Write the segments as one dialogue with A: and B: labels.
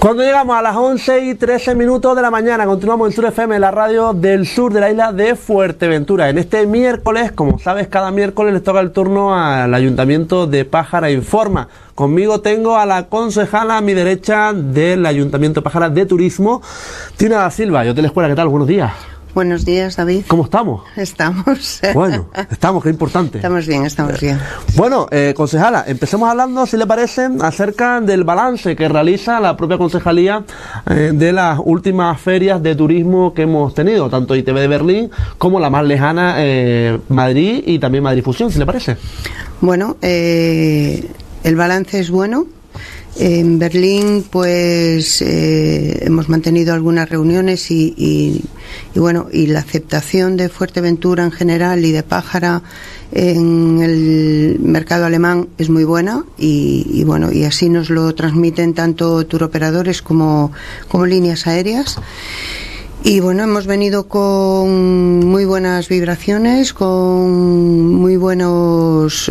A: Cuando llegamos a las 11:13 de la mañana, continuamos en Sur FM, la radio del sur de la isla de Fuerteventura. En este miércoles, como sabes, cada miércoles les toca el turno al Ayuntamiento de Pájara Informa. Conmigo tengo a la concejala a mi derecha del Ayuntamiento de Pájara de Turismo, Tina da Silva, de Hotel Escuela. ¿Qué tal? Buenos días.
B: Buenos días, David.
A: ¿Cómo estamos?
B: Estamos.
A: Bueno, estamos, qué importante.
B: Estamos bien, estamos bien.
A: Bueno, concejala, empecemos hablando, si le parece, acerca del balance que realiza la propia concejalía de las últimas ferias de turismo que hemos tenido, tanto ITV de Berlín como la más lejana Madrid y también Madrid Fusión, si le parece.
B: Bueno, el balance es bueno. En Berlín, pues hemos mantenido algunas reuniones y bueno, y la aceptación de Fuerteventura en general y de Pájara en el mercado alemán es muy buena y bueno, y así nos lo transmiten tanto turoperadores como líneas aéreas. Y bueno, hemos venido con muy buenas vibraciones, con muy buenos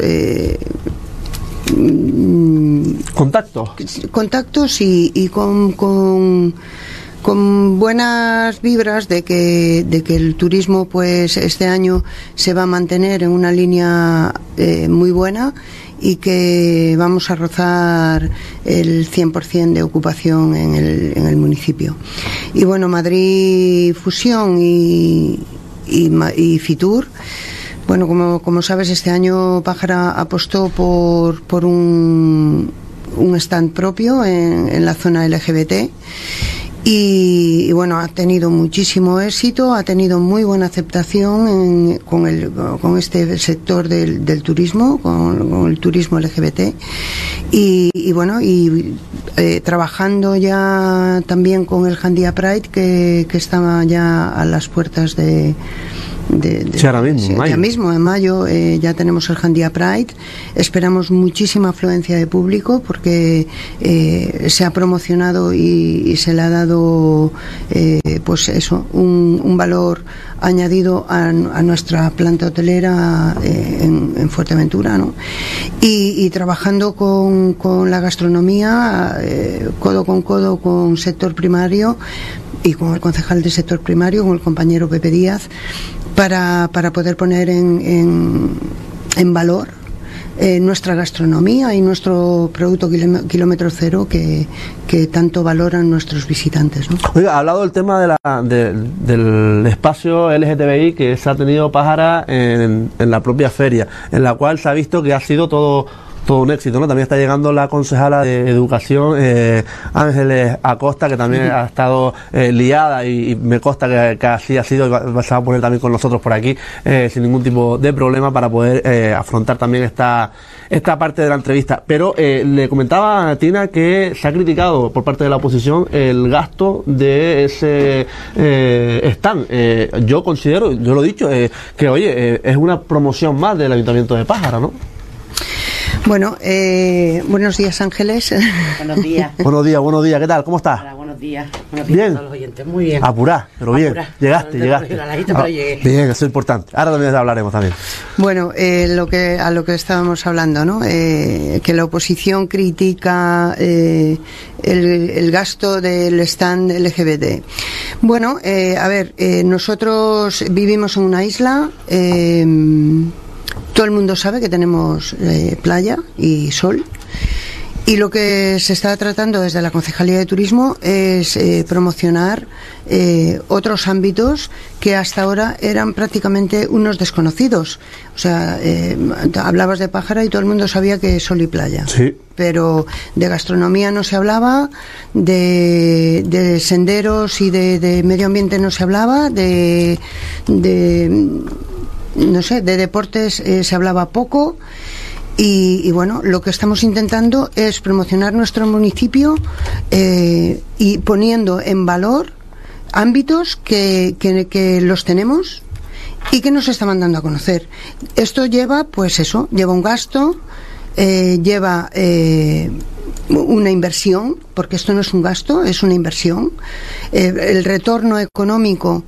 B: contactos y con buenas vibras de que el turismo pues este año se va a mantener en una línea muy buena y que vamos a rozar el 100% de ocupación en el municipio. Y bueno, Madrid Fusión y Fitur. Bueno, como sabes, este año Pájara apostó por un stand propio en la zona LGBT y bueno, ha tenido muchísimo éxito, ha tenido muy buena aceptación con este sector del turismo, con el turismo LGBT y bueno, trabajando ya también con el Handia Pride que estaba ya a las puertas
A: sí, ahora mismo,
B: ya mismo en mayo ya tenemos el Handia Pride. Esperamos muchísima afluencia de público porque se ha promocionado y se le ha dado pues eso, un valor añadido a nuestra planta hotelera en Fuerteventura, ¿no? Y trabajando con la gastronomía codo con codo con sector primario y con el concejal del sector primario, con el compañero Pepe Díaz, para poder poner en valor nuestra gastronomía y nuestro producto kilómetro cero que tanto valoran nuestros visitantes, ¿no?
A: Oiga, ha hablado del tema del espacio LGTBI que se ha tenido Pájara en la propia feria, en la cual se ha visto que ha sido todo un éxito, ¿no? También está llegando la concejala de Educación, Ángeles Acosta, que también ha estado liada y me consta que así ha sido, se va a poner también con nosotros por aquí sin ningún tipo de problema para poder afrontar también esta parte de la entrevista. Pero le comentaba a Tina que se ha criticado por parte de la oposición el gasto de ese stand. Yo considero, yo lo he dicho, que oye, es una promoción más del Ayuntamiento de Pájara, ¿no?
B: Bueno, buenos días, Ángeles.
C: Buenos días.
A: Buenos días, ¿qué tal? ¿Cómo estás?
C: Hola, buenos días.
A: Bien.
C: A todos los oyentes. Muy bien.
A: Apurá, pero bien. Llegaste.
C: Pero llegué.
A: Bien, eso es importante. Ahora también hablaremos también.
B: Bueno, a lo que estábamos hablando, ¿no? Que la oposición critica el gasto del stand LGBT. Bueno, a ver, nosotros vivimos en una isla. Todo el mundo sabe que tenemos playa y sol y lo que se está tratando desde la Concejalía de Turismo es promocionar otros ámbitos que hasta ahora eran prácticamente unos desconocidos. O sea, hablabas de Pájara y todo el mundo sabía que es sol y playa.
A: Sí.
B: Pero de gastronomía no se hablaba, de senderos y de medio ambiente no se hablaba, no sé, de deportes se hablaba poco y bueno, lo que estamos intentando es promocionar nuestro municipio y poniendo en valor ámbitos que los tenemos y que nos estaban dando a conocer. Esto lleva un gasto, lleva una inversión, porque esto no es un gasto, es una inversión. El retorno económico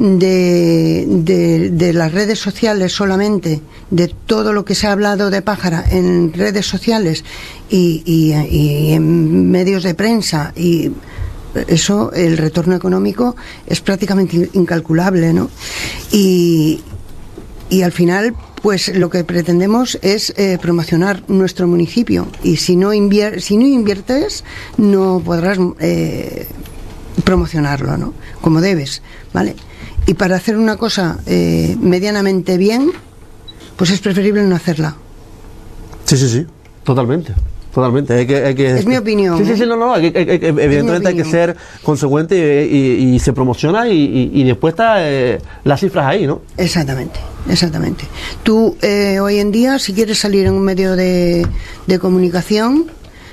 B: de las redes sociales solamente, de todo lo que se ha hablado de Pájara en redes sociales y en medios de prensa y eso, el retorno económico es prácticamente incalculable, ¿no? Y al final, pues lo que pretendemos es promocionar nuestro municipio, y si no inviertes no podrás promocionarlo, ¿no? Como debes, ¿vale? Y para hacer una cosa medianamente bien, pues es preferible no hacerla.
A: Sí, totalmente. Hay que,
B: es mi opinión.
A: Sí, no, evidentemente hay que ser consecuente y se promociona y después está las cifras ahí, ¿no?
B: Exactamente. Tú hoy en día, si quieres salir en un medio de comunicación,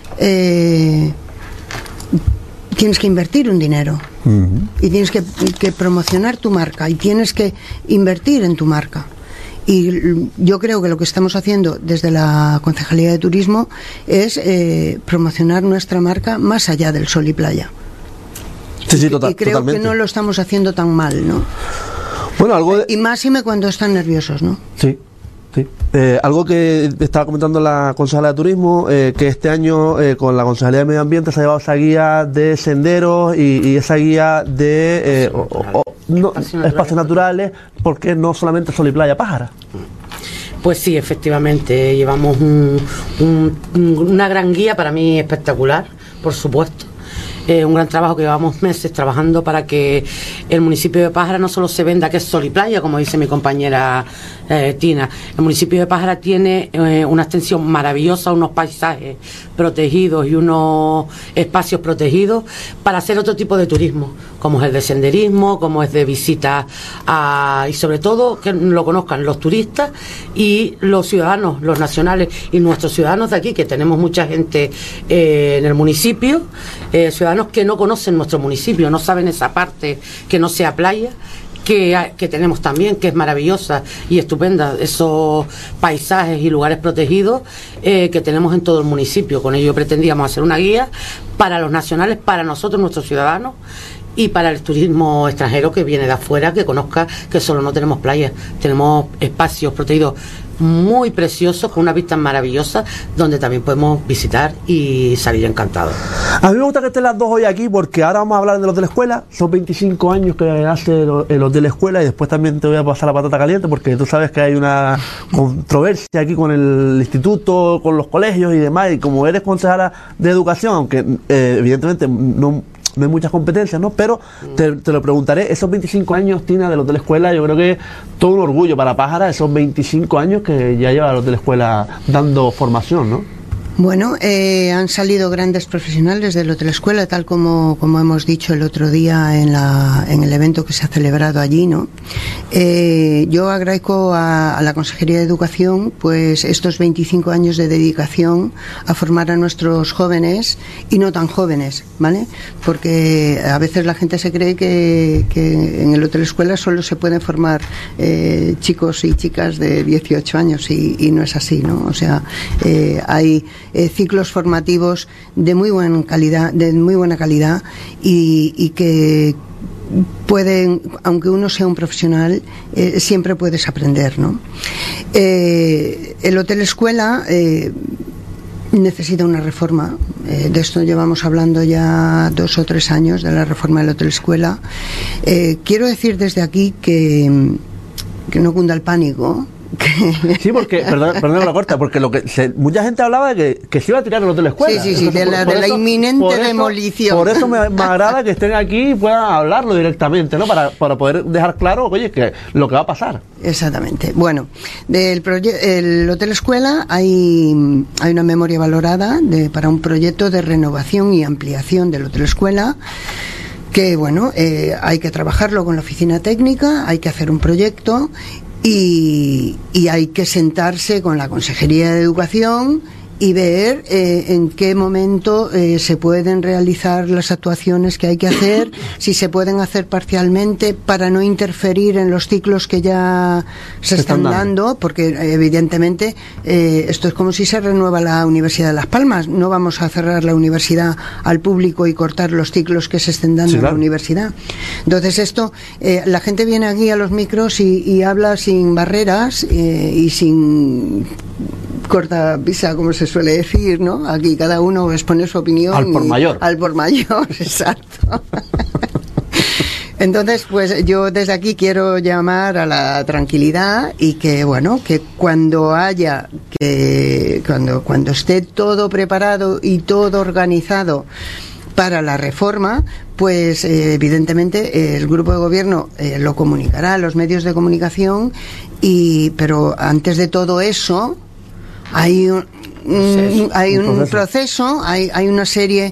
B: tienes que invertir un dinero. Y tienes que promocionar tu marca, y tienes que invertir en tu marca. Y yo creo que lo que estamos haciendo desde la Concejalía de Turismo es promocionar nuestra marca más allá del sol y playa.
A: Sí,
B: y creo
A: totalmente.
B: Que no lo estamos haciendo tan mal, ¿no?
A: Bueno,
B: y máxime cuando están nerviosos, ¿no?
A: Sí. Algo que estaba comentando la Concejalía de Turismo, que este año con la Concejalía de Medio Ambiente se ha llevado esa guía de senderos y esa guía de espacios naturales, porque no solamente sol y playa, Pájara.
C: Pues sí, efectivamente, llevamos una gran guía, para mí espectacular, por supuesto. Un gran trabajo que llevamos meses trabajando para que el municipio de Pájara no solo se venda que es sol y playa, como dice mi compañera Tina. El municipio de Pájara tiene una extensión maravillosa, unos paisajes protegidos y unos espacios protegidos para hacer otro tipo de turismo, como es el de senderismo, como es de visitas y sobre todo que lo conozcan los turistas y los ciudadanos, los nacionales y nuestros ciudadanos de aquí, que tenemos mucha gente en el municipio, ciudadanos que no conocen nuestro municipio, no saben esa parte que no sea playa, que tenemos también, que es maravillosa y estupenda, esos paisajes y lugares protegidos que tenemos en todo el municipio. Con ello pretendíamos hacer una guía para los nacionales, para nosotros, nuestros ciudadanos, y para el turismo extranjero que viene de afuera, que conozca que solo no tenemos playas, tenemos espacios protegidos muy preciosos, con una vista maravillosa, donde también podemos visitar y salir encantados.
A: A mí me gusta que estén las dos hoy aquí, porque ahora vamos a hablar del Hotel Escuela. Son 25 años que hace el Hotel Escuela, y después también te voy a pasar la patata caliente, porque tú sabes que hay una controversia aquí con el instituto, con los colegios y demás, y como eres concejala de educación, aunque evidentemente no hay muchas competencias, ¿no? Pero te lo preguntaré, esos 25 años, Tina, del Hotel Escuela, yo creo que todo un orgullo para Pájara, esos 25 años que ya lleva el Hotel Escuela dando formación, ¿no?
B: Bueno, han salido grandes profesionales del Hotel Escuela, tal como hemos dicho el otro día en el evento que se ha celebrado allí, ¿no? Yo agradezco a la Consejería de Educación pues estos 25 años de dedicación a formar a nuestros jóvenes y no tan jóvenes, ¿vale? Porque a veces la gente se cree que en el Hotel Escuela solo se pueden formar chicos y chicas de 18 años y no es así, ¿no? O sea, hay ciclos formativos de muy buena calidad y que pueden, aunque uno sea un profesional, siempre puedes aprender, ¿no? El Hotel Escuela necesita una reforma. De esto llevamos hablando ya 2 o 3 años, de la reforma del Hotel Escuela. Quiero decir desde aquí que no cunda el pánico.
A: Sí, porque, perdón la corta, porque mucha gente hablaba de que se iba a tirar el Hotel Escuela.
B: Sí, entonces, de la inminente demolición.
A: Por eso me agrada que estén aquí y puedan hablarlo directamente, ¿no? Para poder dejar claro, oye, que lo que va a pasar.
B: Exactamente. Bueno, el Hotel Escuela hay una memoria valorada para un proyecto de renovación y ampliación del Hotel Escuela, que bueno, hay que trabajarlo con la oficina técnica, hay que hacer un proyecto y hay que sentarse con la Consejería de Educación y ver en qué momento se pueden realizar las actuaciones que hay que hacer, si se pueden hacer parcialmente para no interferir en los ciclos que ya se están dando, porque evidentemente esto es como si se renueva la Universidad de Las Palmas. No vamos a cerrar la universidad al público y cortar los ciclos que se estén dando en la universidad. Entonces esto, la gente viene aquí a los micros y habla sin barreras y sin corta pisa, como se suele decir, ¿no? Aquí cada uno expone su opinión.
A: Al por mayor.
B: Al por mayor, exacto. Entonces, pues yo desde aquí quiero llamar a la tranquilidad y que, bueno, que cuando cuando esté todo preparado y todo organizado para la reforma, pues evidentemente el grupo de gobierno lo comunicará a los medios de comunicación, pero antes de todo eso hay un proceso, hay una serie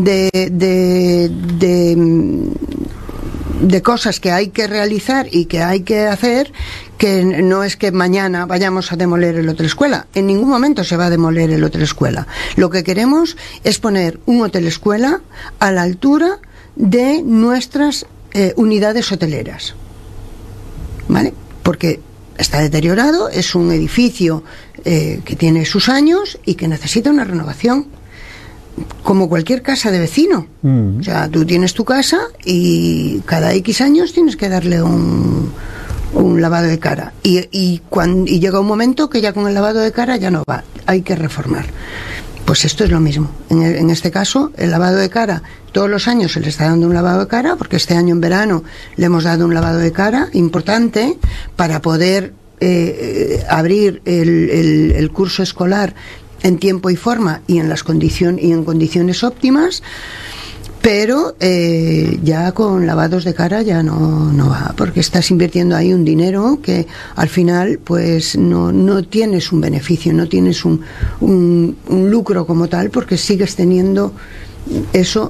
B: de cosas que hay que realizar y que hay que hacer, que no es que mañana vayamos a demoler el hotel escuela. En ningún momento se va a demoler el hotel escuela. Lo que queremos es poner un hotel escuela a la altura de nuestras unidades hoteleras, ¿vale? Porque está deteriorado, es un edificio que tiene sus años y que necesita una renovación, como cualquier casa de vecino. O sea, tú tienes tu casa y cada X años tienes que darle un lavado de cara, y llega un momento que ya con el lavado de cara ya no va, hay que reformar. Pues esto es lo mismo. En este caso, el lavado de cara, todos los años se le está dando un lavado de cara, porque este año en verano le hemos dado un lavado de cara importante para poder abrir el curso escolar en tiempo y forma y en condiciones óptimas. Pero ya con lavados de cara ya no va, porque estás invirtiendo ahí un dinero que al final pues no tienes un beneficio, no tienes un lucro como tal, porque sigues teniendo eso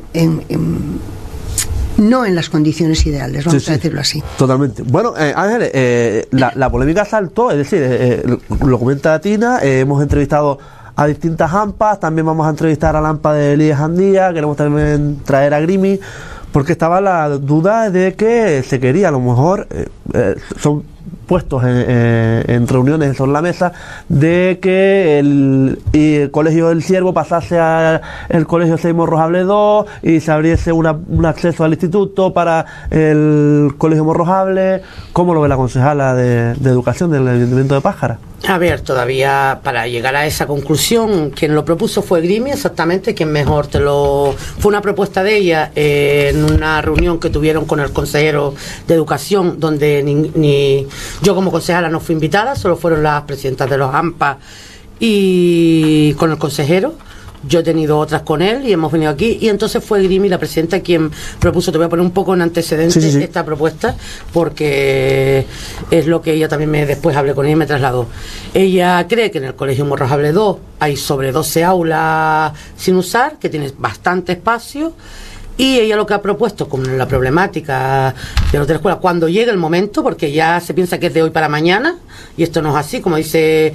B: no en las condiciones ideales, vamos a decirlo así.
A: Totalmente. Bueno, Ángeles, la polémica saltó, es decir, lo comenta Tina, hemos entrevistado a distintas AMPAs, también vamos a entrevistar a la AMPA de Lidia Jandía, queremos también traer a Grimi, porque estaba la duda de que se quería, a lo mejor, son puestos en reuniones sobre la mesa, de que el Colegio del Ciervo pasase al Colegio Seymour Rojable II y se abriese un acceso al instituto para el Colegio Morrojable. ¿Cómo lo ve la concejala de Educación del Ayuntamiento de Pájara?
C: A ver, todavía para llegar a esa conclusión, quien lo propuso fue Grimi, exactamente, quien mejor fue una propuesta de ella en una reunión que tuvieron con el consejero de Educación, donde ni yo como concejala no fui invitada, solo fueron las presidentas de los AMPA y con el consejero. Yo he tenido otras con él y hemos venido aquí, y entonces fue Grimi, la presidenta, quien propuso. Te voy a poner un poco en antecedentes esta propuesta, porque es lo que ella también después hablé con ella y me trasladó. Ella cree que en el Colegio Morrojable II hay sobre 12 aulas sin usar, que tiene bastante espacio, y ella lo que ha propuesto con la problemática de la escuela, cuando llegue el momento, porque ya se piensa que es de hoy para mañana, y esto no es así, como dice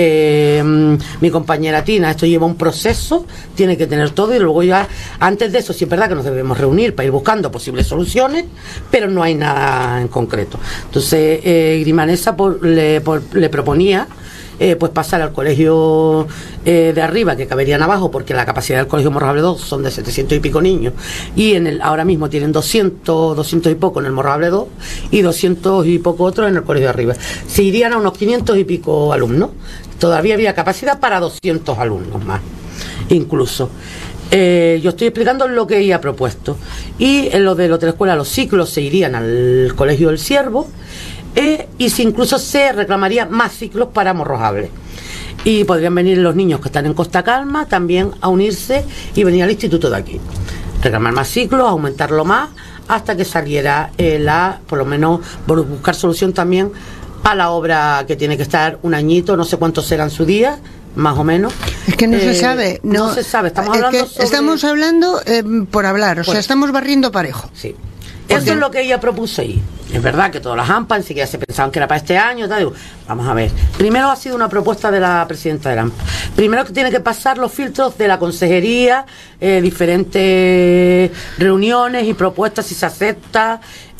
C: mi compañera Tina, esto lleva un proceso, tiene que tener todo, y luego ya, antes de eso, sí es verdad que nos debemos reunir para ir buscando posibles soluciones, pero no hay nada en concreto. Entonces, Grimanesa le proponía pues pasar al colegio de arriba, que caberían abajo, porque la capacidad del colegio Morrojable II son de 700 y pico niños, y ahora mismo tienen 200 y poco en el Morrojable II y 200 y poco otros en el colegio de arriba. Se irían a unos 500 y pico alumnos. Todavía había capacidad para 200 alumnos más, incluso. Yo estoy explicando lo que ella ha propuesto, y en lo de la escuela, los ciclos se irían al colegio del Ciervo, y si incluso se reclamaría más ciclos para Morrojable, y podrían venir los niños que están en Costa Calma también a unirse y venir al instituto de aquí, reclamar más ciclos, aumentarlo más hasta que saliera por lo menos buscar solución también a la obra, que tiene que estar un añito, no sé cuántos serán su día, más o menos.
B: Es que no se sabe.
C: No se sabe,
B: estamos hablando por hablar, o sea, estamos barriendo parejo.
C: Sí. Eso es lo que ella propuso ahí. Es verdad que todas las AMPA enseguida se pensaban que era para este año, tal. Digo, vamos a ver. Primero ha sido una propuesta de la presidenta de la AMPA. Primero que tiene que pasar los filtros de la consejería, diferentes reuniones y propuestas, si se acepta,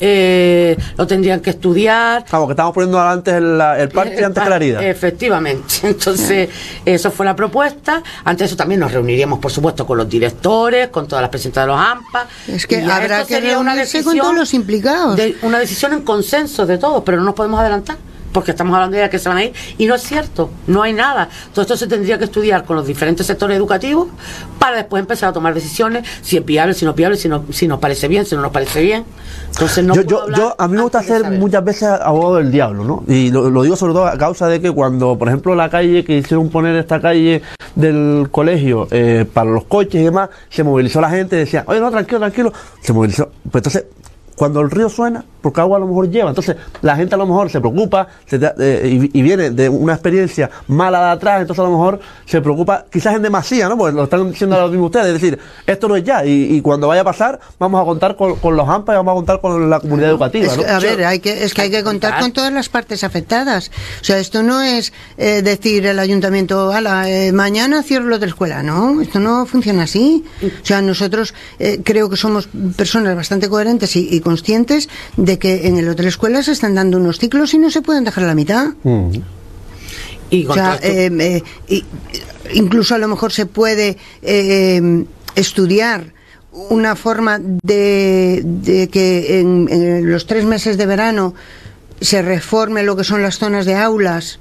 C: lo tendrían que estudiar.
A: Claro, que estamos poniendo adelante el parche antes que la herida.
C: Efectivamente. Entonces, eso fue la propuesta. Antes de eso también nos reuniríamos, por supuesto, con los directores, con todas las presidentas de los AMPA.
B: Es que habrá que reunirse con todos los implicados.
C: Una decisión en consenso de todos, pero no nos podemos adelantar. porque estamos hablando de que se van a ir, y no es cierto, no hay nada. Todo esto se tendría que estudiar con los diferentes sectores educativos para después empezar a tomar decisiones, si es viable, si no es viable, si nos parece bien, si no nos parece bien. Entonces no
A: a mí me gusta hacer muchas veces abogado del diablo, ¿no? Y lo digo sobre todo a causa de que cuando, por ejemplo, la calle que hicieron poner esta calle del colegio para los coches y demás, se movilizó la gente y decía, oye, no, tranquilo, se movilizó. Pues entonces, cuando el río suena, porque agua a lo mejor lleva, entonces la gente a lo mejor se preocupa y viene de una experiencia mala de atrás, entonces a lo mejor se preocupa quizás en demasía, ¿no? Porque lo están diciendo lo mismo ustedes, es decir, esto no es ya, y cuando vaya a pasar vamos a contar con los AMPA y vamos a contar con la comunidad educativa, ¿no?
B: A ver, hay que contar con todas las partes afectadas. O sea, esto no es decir el ayuntamiento, mañana cierro lo de la escuela, no, esto no funciona así. O sea, nosotros creo que somos personas bastante coherentes y conscientes de que en el hotel escuela se están dando unos ciclos y no se pueden dejar a la mitad.
C: Y
B: o sea, incluso a lo mejor se puede estudiar una forma de que en los 3 meses de verano se reforme lo que son las zonas de aulas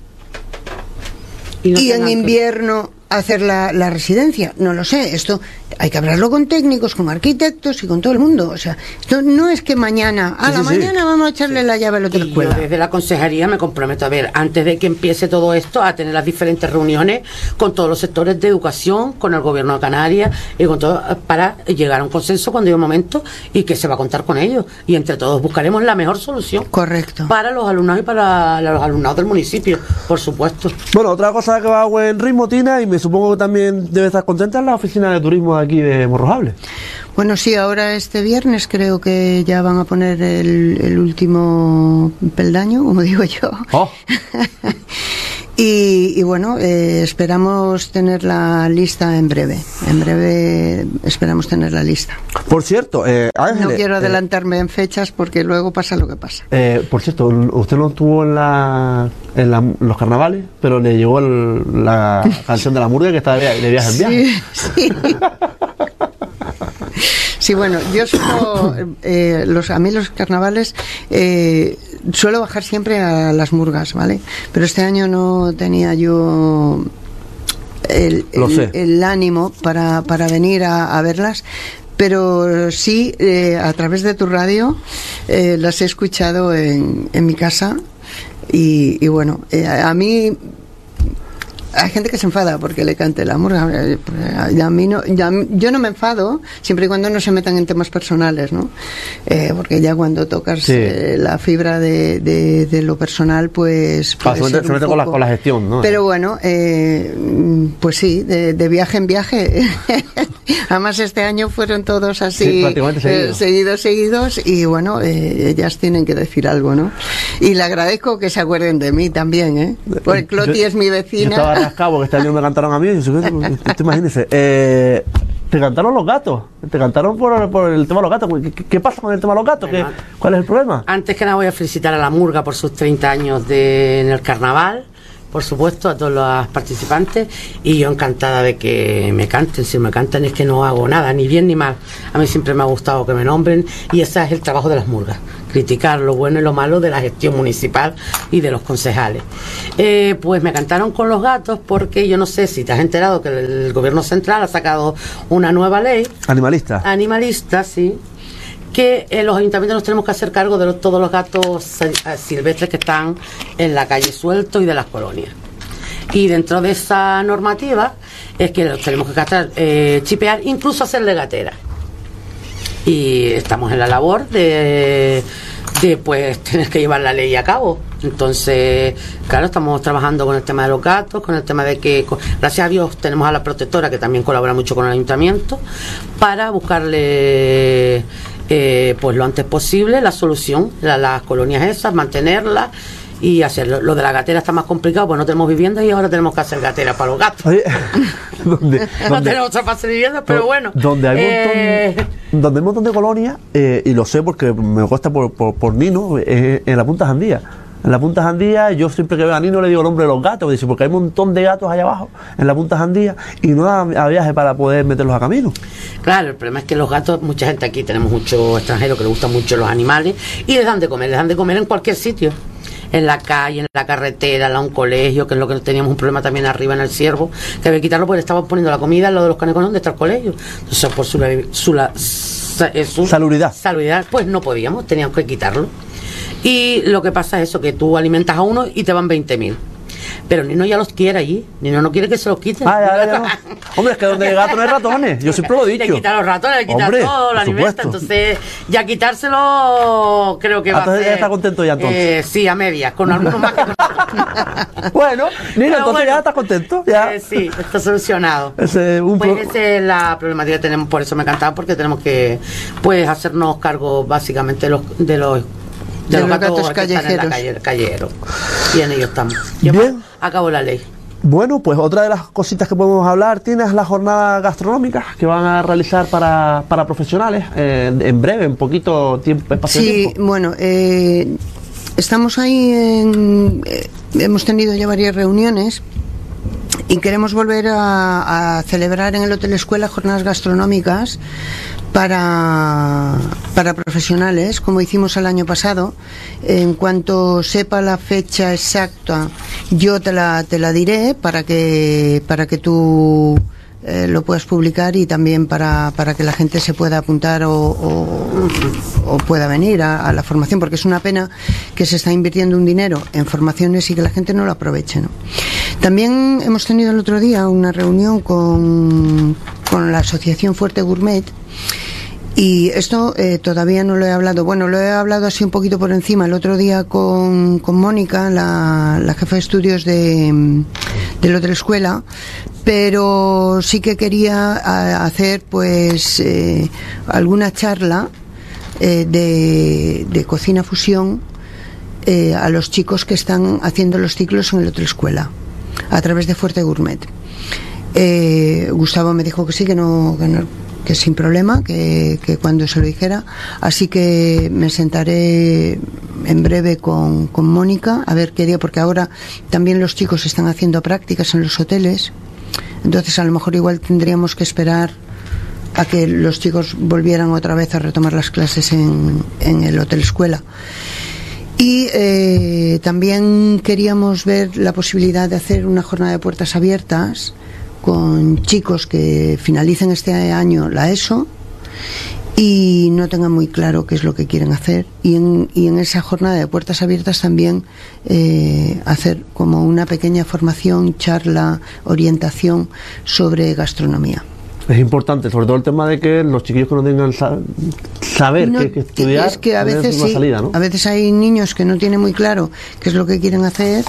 B: y en invierno hacer la residencia. No lo sé, esto hay que hablarlo con técnicos, con arquitectos y con todo el mundo. O sea, esto no es que mañana mañana vamos a echarle la llave a la otra escuela.
C: Yo desde la consejería me comprometo, a ver, antes de que empiece todo esto, a tener las diferentes reuniones con todos los sectores de educación, con el gobierno de Canarias y con todo, para llegar a un consenso cuando llegue un momento y que se va a contar con ellos, y entre todos buscaremos la mejor solución.
B: Correcto.
C: Para los alumnos y para los alumnados del municipio, por supuesto.
A: Bueno, otra cosa que va a buen ritmo, Tina, y me supongo que también debe estar contenta, es la oficina de turismo de aquí de Morrojable.
B: Bueno, sí, ahora este viernes creo que ya van a poner el último peldaño, como digo yo.
A: Oh.
B: Y bueno, esperamos tener la lista en breve. En breve esperamos tener la lista.
A: Por cierto, Ángeles,
B: no quiero adelantarme en fechas porque luego pasa lo que pasa.
A: Por cierto, usted no estuvo en los carnavales, pero le llegó la canción de la murga que está de viaje en viaje.
B: Sí. Sí, bueno, yo suelo, a mí los carnavales suelo bajar siempre a las murgas, ¿vale? Pero este año no tenía yo el ánimo para venir a verlas, pero sí, a través de tu radio las he escuchado en mi casa y bueno, a mí... Hay gente que se enfada porque le cante la murga. A mí no, yo no me enfado, siempre y cuando no se metan en temas personales, ¿no? Porque ya cuando tocas la fibra de lo personal, pues...
A: se mete con la gestión, ¿no?
B: Pero bueno, pues sí, de viaje en viaje. Además, este año fueron todos así, seguidos, y bueno, ellas tienen que decir algo, ¿no? Y le agradezco que se acuerden de mí también, ¿eh? Porque Cloti es mi vecina.
A: Cabo que este año me cantaron a mí, imagínese, te cantaron los gatos, te cantaron por el tema de los gatos. ¿Qué pasa con el tema de los gatos? Bueno, ¿cuál es el problema?
C: Antes que nada voy a felicitar a la murga por sus 30 años en el carnaval, por supuesto, a todos los participantes, y yo encantada de que me canten. Si me cantan es que no hago nada, ni bien ni mal. A mí siempre me ha gustado que me nombren, y ese es el trabajo de las murgas, criticar lo bueno y lo malo de la gestión municipal y de los concejales. Pues me cantaron con los gatos porque yo no sé si te has enterado que el gobierno central ha sacado una nueva ley animalista, sí, que los ayuntamientos nos tenemos que hacer cargo de todos los gatos silvestres que están en la calle sueltos y de las colonias. Y dentro de esa normativa es que los tenemos que castrar, chipear, incluso hacerle gatera. Y estamos en la labor de pues tener que llevar la ley a cabo. Entonces, claro, estamos trabajando con el tema de los gatos, con el tema de que, gracias a Dios, tenemos a la protectora que también colabora mucho con el ayuntamiento para buscarle pues lo antes posible la solución, las colonias esas, mantenerlas y hacerlo. Lo de la gatera está más complicado, pues no tenemos viviendas y ahora tenemos que hacer gatera para los gatos. Oye, no tenemos otra fase de viviendas, pero bueno.
A: Donde hay un montón de colonias, y lo sé porque me cuesta por Nino, en la Punta Jandía. En la Punta Jandía, yo siempre que veo a Nino le digo el nombre de los gatos, porque hay un montón de gatos allá abajo, en la Punta Jandía, y no da viaje para poder meterlos a camino.
C: Claro, el problema es que los gatos, mucha gente aquí, tenemos muchos extranjeros que les gustan mucho los animales, y les dan de comer en cualquier sitio. en la calle, en la carretera, a un colegio, que es lo que teníamos un problema también arriba en el Ciervo, que había que quitarlo porque le estaban poniendo la comida al lado de los canecos donde está el colegio. Entonces, por su salubridad, pues no podíamos, teníamos que quitarlo. Y lo que pasa es eso, que tú alimentas a uno y te van 20.000. Pero Nino ya los quiere allí. Nino no quiere que se los quiten.
A: Ya no. Hombre, es que donde hay gato no hay ratones. Yo siempre lo he dicho.
C: Le quita los ratones, le quita todo, lo alimenta. Entonces, ya quitárselo, creo que va a ser.
A: Ya está contento ya entonces.
C: Sí, a medias, con algunos más que con
A: Bueno, Nino, entonces ya estás contento. Ya.
C: Sí, está solucionado.
A: Esa
C: es la problemática que tenemos, por eso me encantaba, porque tenemos que hacernos cargo básicamente de los gatos callejeros. En la calle, callejeros. Y en ellos estamos.
A: Bien.
C: Acabó la ley.
A: Bueno, pues otra de las cositas que podemos hablar, tienes las jornadas gastronómicas que van a realizar para profesionales en breve, en poquito tiempo, espacio de tiempo.
B: Sí, bueno, estamos ahí, hemos tenido ya varias reuniones y queremos volver a celebrar en el Hotel Escuela jornadas gastronómicas para profesionales, como hicimos el año pasado. En cuanto sepa la fecha exacta, yo te la diré para que tú lo puedas publicar, y también para que la gente se pueda apuntar o pueda venir a la formación, porque es una pena que se está invirtiendo un dinero en formaciones y que la gente no lo aproveche, ¿no? También hemos tenido el otro día una reunión con la Asociación Fuerte Gourmet. Y esto todavía no lo he hablado. Bueno, lo he hablado así un poquito por encima el otro día con Mónica, la jefa de estudios del Hotel Escuela, pero sí que quería hacer pues alguna charla de cocina fusión a los chicos que están haciendo los ciclos en el Hotel Escuela a través de Fuerte Gourmet. Gustavo me dijo que sí, que sin problema, que cuando se lo dijera. Así que me sentaré en breve con Mónica a ver qué día, porque ahora también los chicos están haciendo prácticas en los hoteles, entonces a lo mejor igual tendríamos que esperar a que los chicos volvieran otra vez a retomar las clases en el Hotel Escuela. Y también queríamos ver la posibilidad de hacer una jornada de puertas abiertas con chicos que finalicen este año la ESO y no tengan muy claro qué es lo que quieren hacer, y en esa jornada de puertas abiertas también hacer como una pequeña formación, charla, orientación sobre gastronomía.
A: Es importante, sobre todo el tema de que los chiquillos que no tengan saber qué estudiar,
B: es que a veces sí,
A: salida, ¿no?
B: A veces hay niños que no tienen muy claro qué es lo que quieren hacer.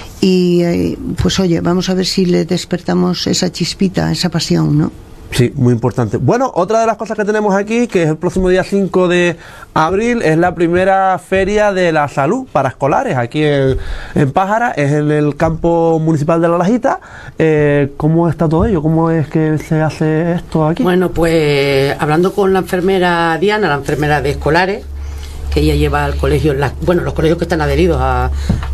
B: Y pues oye, vamos a ver si le despertamos esa chispita, esa pasión, ¿no?
A: Sí, muy importante. Bueno, otra de las cosas que tenemos aquí, que es el próximo día 5 de abril, es la primera feria de la salud para escolares aquí en Pájara, es en el campo municipal de La Lajita. ¿Cómo está todo ello? ¿Cómo es que se hace esto aquí?
C: Bueno, pues hablando con la enfermera Diana, la enfermera de escolares, que ella lleva al colegio, los colegios que están adheridos a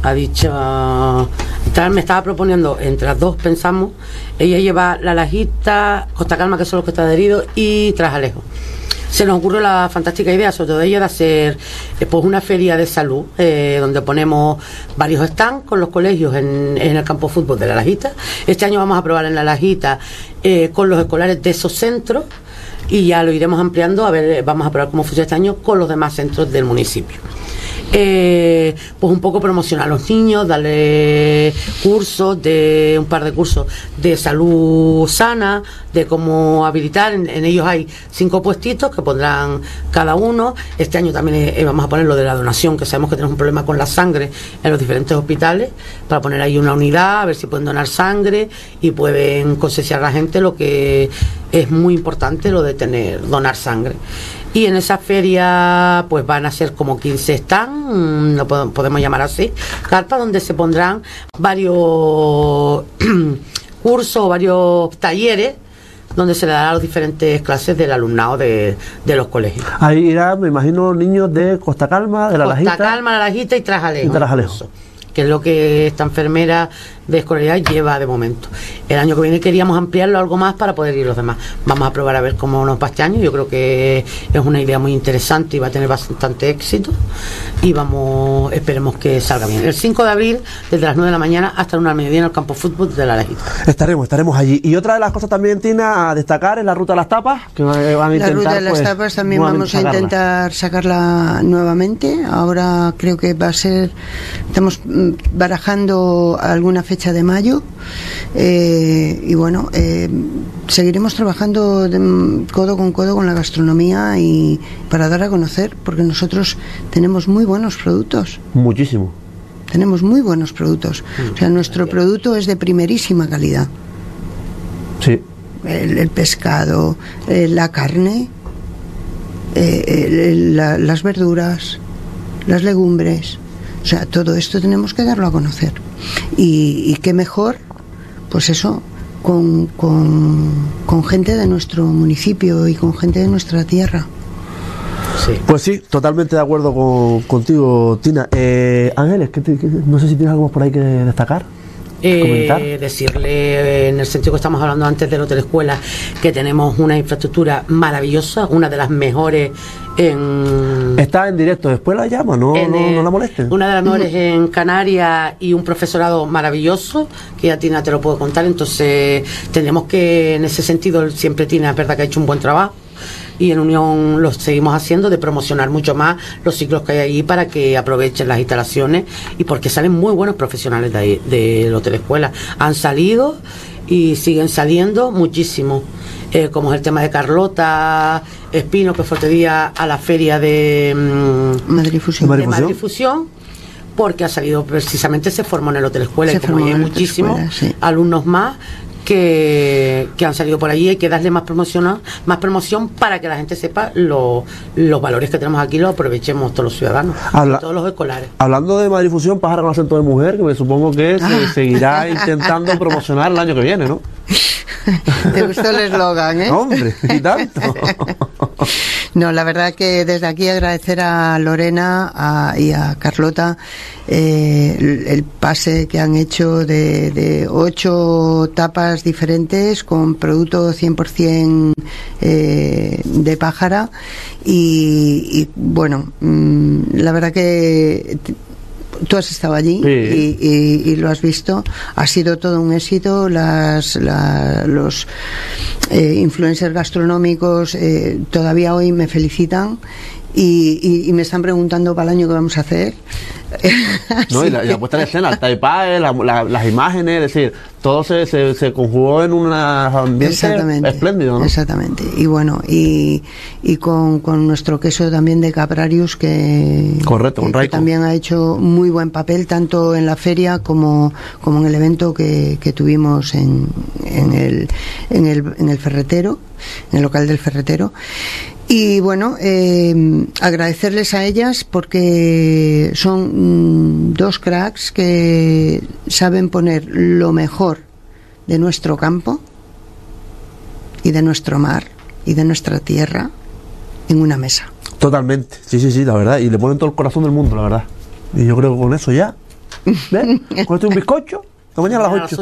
C: dicha tal, me estaba proponiendo, entre las dos pensamos, ella lleva La Lajita, Costa Calma, que son los que están adheridos, y Trasalejo. Se nos ocurrió la fantástica idea, sobre todo ella, de hacer pues una feria de salud, donde ponemos varios stands con los colegios en el campo de fútbol de La Lajita. Este año vamos a probar en La Lajita con los escolares de esos centros, y ya lo iremos ampliando. A ver, vamos a probar cómo funciona este año con los demás centros del municipio. Pues un poco promocionar a los niños, darle un par de cursos de salud sana, de cómo habilitar. En ellos hay 5 puestitos que pondrán cada uno. Este año también vamos a poner lo de la donación, que sabemos que tenemos un problema con la sangre en los diferentes hospitales, para poner ahí una unidad, a ver si pueden donar sangre y pueden concienciar a la gente, lo que es muy importante, lo de donar sangre. Y en esa feria pues van a ser como 15 stands, lo podemos llamar así, carpas, donde se pondrán varios cursos, varios talleres, donde se le dará las diferentes clases del alumnado de los colegios.
A: Ahí irán, me imagino, niños de Costa Calma, de La Lajita.
C: Costa Calma, La Lajita y Trasalejo. que es lo que esta enfermera de escolaridad lleva de momento. El año que viene queríamos ampliarlo algo más para poder ir los demás. Vamos a probar a ver cómo nos va este año. Yo creo que es una idea muy interesante y va a tener bastante éxito, y esperemos que salga bien. El 5 de abril, desde las 9 de la mañana hasta la 1 del mediodía, en el campo de fútbol de La Lejita.
A: Estaremos allí. Y otra de las cosas también, Tina, a destacar es la ruta de las tapas, que van a intentar,
B: la ruta de las tapas también vamos a intentar sacarla nuevamente. Ahora creo que va a ser, estamos barajando alguna fecha de mayo, y bueno, seguiremos trabajando codo con codo con la gastronomía y para dar a conocer, porque nosotros tenemos muy buenos productos.
A: Muchísimo.
B: Tenemos muy buenos productos. O sea, nuestro producto es de primerísima calidad.
A: Sí.
B: El pescado, la carne, las verduras, las legumbres. O sea, todo esto tenemos que darlo a conocer. Y qué mejor, pues eso, con gente de nuestro municipio y con gente de nuestra tierra.
C: Sí.
A: Pues sí, totalmente de acuerdo contigo, Tina. Ángeles, no sé si tienes algo más por ahí que destacar.
C: Decirle, en el sentido que estamos hablando antes del Hotel Escuela, que tenemos una infraestructura maravillosa, una de las mejores
A: Está en directo, después la llama, no la molesten.
C: Una de las mejores en Canarias, y un profesorado maravilloso, que ya Tina te lo puedo contar. Entonces tendremos que, en ese sentido, siempre Tina es verdad que ha hecho un buen trabajo, y en unión lo seguimos haciendo, de promocionar mucho más los ciclos que hay allí para que aprovechen las instalaciones, y porque salen muy buenos profesionales de ahí, del Hotel Escuela. Han salido y siguen saliendo muchísimo, como es el tema de Carlota Espino, que fue otro día a la feria de
B: Madrid
C: Fusión, porque ha salido, precisamente se formó en el Hotel Escuela, y como hay muchísimos alumnos más que han salido por allí, hay que darle más promoción para que la gente sepa los valores que tenemos aquí, los aprovechemos todos los ciudadanos, todos los escolares.
A: Hablando de Madrid Fusión, Pájara con acento de mujer, que me supongo que se seguirá intentando promocionar el año que viene, ¿no?
B: Te gustó el eslogan, ¿eh?
A: Hombre, y tanto.
B: No, la verdad que desde aquí agradecer a Lorena y a Carlota el pase que han hecho de 8 tapas diferentes con producto 100% de Pájara, y bueno, la verdad que tú has estado allí, sí, y lo has visto. Ha sido todo un éxito. Los influencers gastronómicos todavía hoy me felicitan y me están preguntando para el año que vamos a hacer.
A: No, y la puesta en escena, el taipae, las imágenes, es decir, todo se conjugó en un ambiente espléndido, ¿no?
B: Exactamente. Y bueno, y con nuestro queso también de Caprarius, que también ha hecho muy buen papel, tanto en la feria como en el evento que tuvimos en el ferretero, en el local del ferretero. Y bueno, agradecerles a ellas, porque son dos cracks que saben poner lo mejor de nuestro campo y de nuestro mar y de nuestra tierra en una mesa. Totalmente,
A: sí, la verdad, y le ponen todo el corazón del mundo, la verdad. Y yo creo que con eso ya, ¿ves? Con esto un bizcocho, hasta mañana a las 8.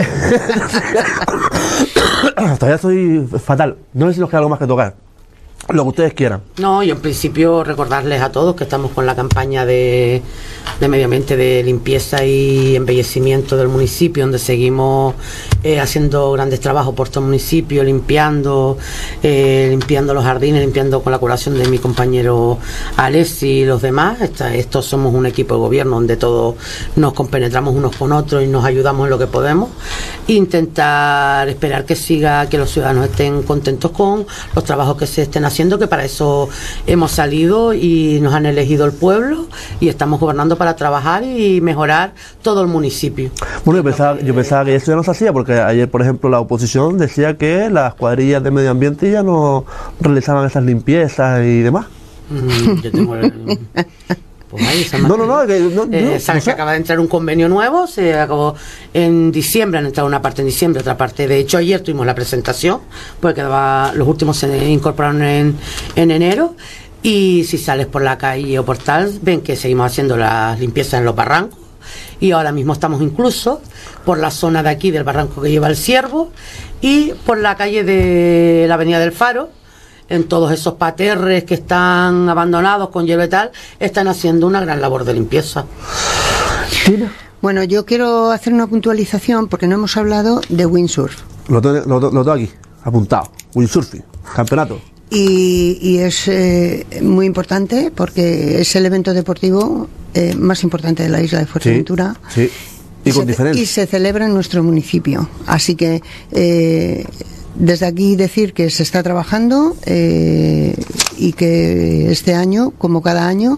A: Todavía soy fatal, no sé si nos queda algo más que tocar. Lo que ustedes quieran.
C: No, yo en principio recordarles a todos que estamos con la campaña de medio ambiente, de limpieza y embellecimiento del municipio, donde seguimos haciendo grandes trabajos por todo el municipio, limpiando los jardines, limpiando con la colaboración de mi compañero Alessi y los demás. Estos somos un equipo de gobierno donde todos nos compenetramos unos con otros y nos ayudamos en lo que podemos. Intentar esperar que los ciudadanos estén contentos con los trabajos que se estén haciendo, que para eso hemos salido y nos han elegido el pueblo, y estamos gobernando para trabajar y mejorar todo el municipio.
A: Bueno, yo pensaba que eso ya no se hacía, porque ayer, por ejemplo, la oposición decía que las cuadrillas de medio ambiente ya no realizaban esas limpiezas y demás.
C: Yo tengo pues ahí,
A: se
C: acaba de entrar un convenio nuevo, se acabó en diciembre, han entrado una parte en diciembre, otra parte, de hecho ayer tuvimos la presentación, porque los últimos se incorporaron en enero, y si sales por la calle o por tal, ven que seguimos haciendo las limpiezas en los barrancos, y ahora mismo estamos incluso por la zona de aquí del barranco que lleva el Ciervo y por la calle de la Avenida del Faro. En todos esos paterres que están abandonados con hielo y tal, están haciendo una gran labor de limpieza.
B: Bueno, yo quiero hacer una puntualización porque no hemos hablado de windsurf.
A: Lo tengo aquí, apuntado. Windsurfing, campeonato.
B: Y es muy importante porque es el evento deportivo más importante de la isla de Fuerteventura.
A: Sí, sí. Y con diferencia.
B: Y se celebra en nuestro municipio. Así que desde aquí decir que se está trabajando y que este año, como cada año,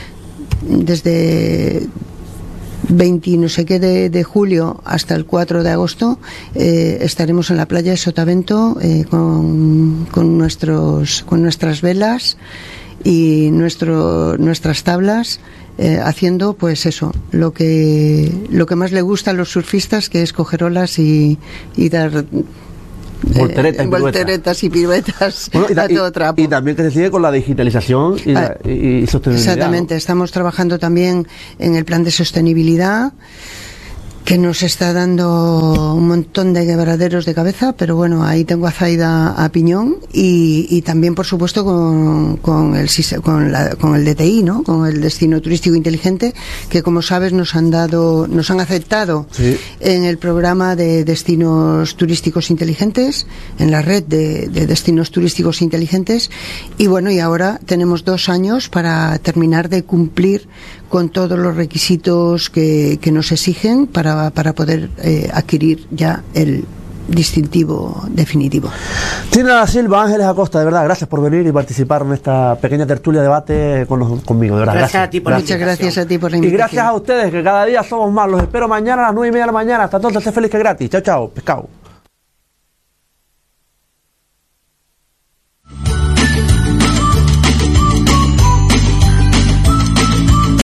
B: desde 20 no sé qué de julio hasta el 4 de agosto estaremos en la playa de Sotavento con nuestras velas y nuestras tablas haciendo pues eso, lo que más le gusta a los surfistas, que es coger olas y dar volteretas y piruetas, bueno, a todo trapo.
A: Y también que se sigue con la digitalización y sostenibilidad.
B: Exactamente, ¿no? Estamos trabajando también en el plan de sostenibilidad, que nos está dando un montón de quebraderos de cabeza, pero bueno, ahí tengo a Zaida a piñón y también, por supuesto, con el DTI, ¿no? Con el Destino Turístico Inteligente, que como sabes nos han aceptado sí. En el programa de destinos turísticos inteligentes, en la red de destinos turísticos inteligentes, y bueno, y ahora tenemos 2 años para terminar de cumplir con todos los requisitos que nos exigen para poder adquirir ya el distintivo definitivo.
A: Tina da Silva, Ángeles Acosta, de verdad, gracias por venir y participar en esta pequeña tertulia debate conmigo, de verdad.
C: Gracias a ti por la
B: invitación. Muchas gracias a ti por la invitación.
A: Y gracias a ustedes, que cada día somos más. Los espero mañana a las 9:30 de la mañana. Hasta entonces, sé feliz que gratis. Chao, chao, pescado.